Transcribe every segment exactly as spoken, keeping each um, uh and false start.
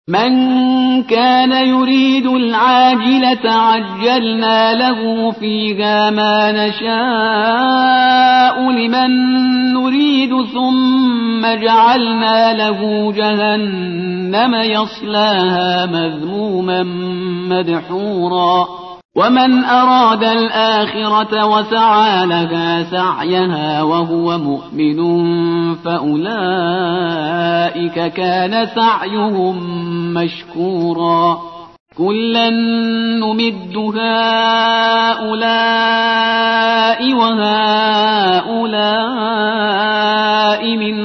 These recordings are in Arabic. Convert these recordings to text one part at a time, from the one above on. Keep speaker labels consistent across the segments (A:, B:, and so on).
A: من كان يريد العاجلة عجلنا له فيها ما نشاء لمن نريد ثم جعلنا له جهنم يصلاها مذموما مدحورا ومن أراد الآخرة وسعى لها سعيها وهو مؤمن فأولئك كان سعيهم مشكورا كلا نمد هؤلاء وهؤلاء من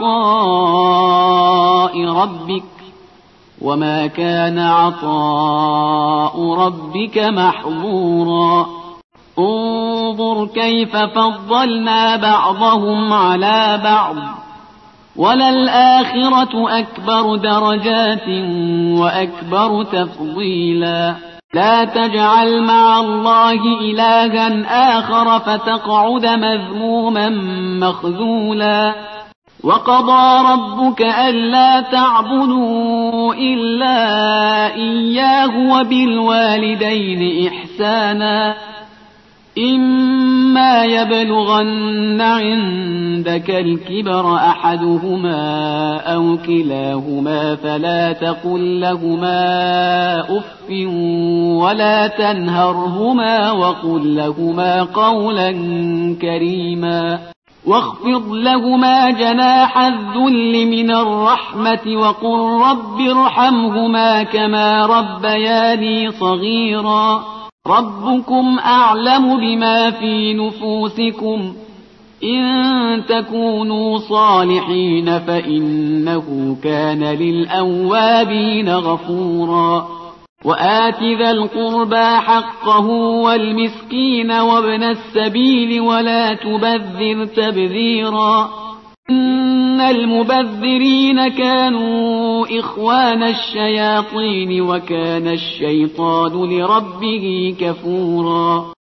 A: عطاء ربك وما كان عطاء ربك محظورا انظر كيف فضلنا بعضهم على بعض وللآخرة أكبر درجات وأكبر تفضيلا لا تجعل مع الله إلها آخر فتقعد مذموما مخذولا وقضى ربك ألا تعبدوا إلا إياه وبالوالدين إحسانا إما يبلغن عندك الكبر أحدهما أو كلاهما فلا تقل لهما أف ولا تنهرهما وقل لهما قولا كريما واخفض لهما جناح الذل من الرحمة وقل رب ارحمهما كما ربياني صغيرا ربكم أعلم بما في نفوسكم إن تكونوا صالحين فإنه كان للأوابين غفورا وآت ذا القربى حقه والمسكين وابن السبيل ولا تبذر تبذيرا إن المبذرين كانوا إخوان الشياطين وكان الشيطان لربه كفورا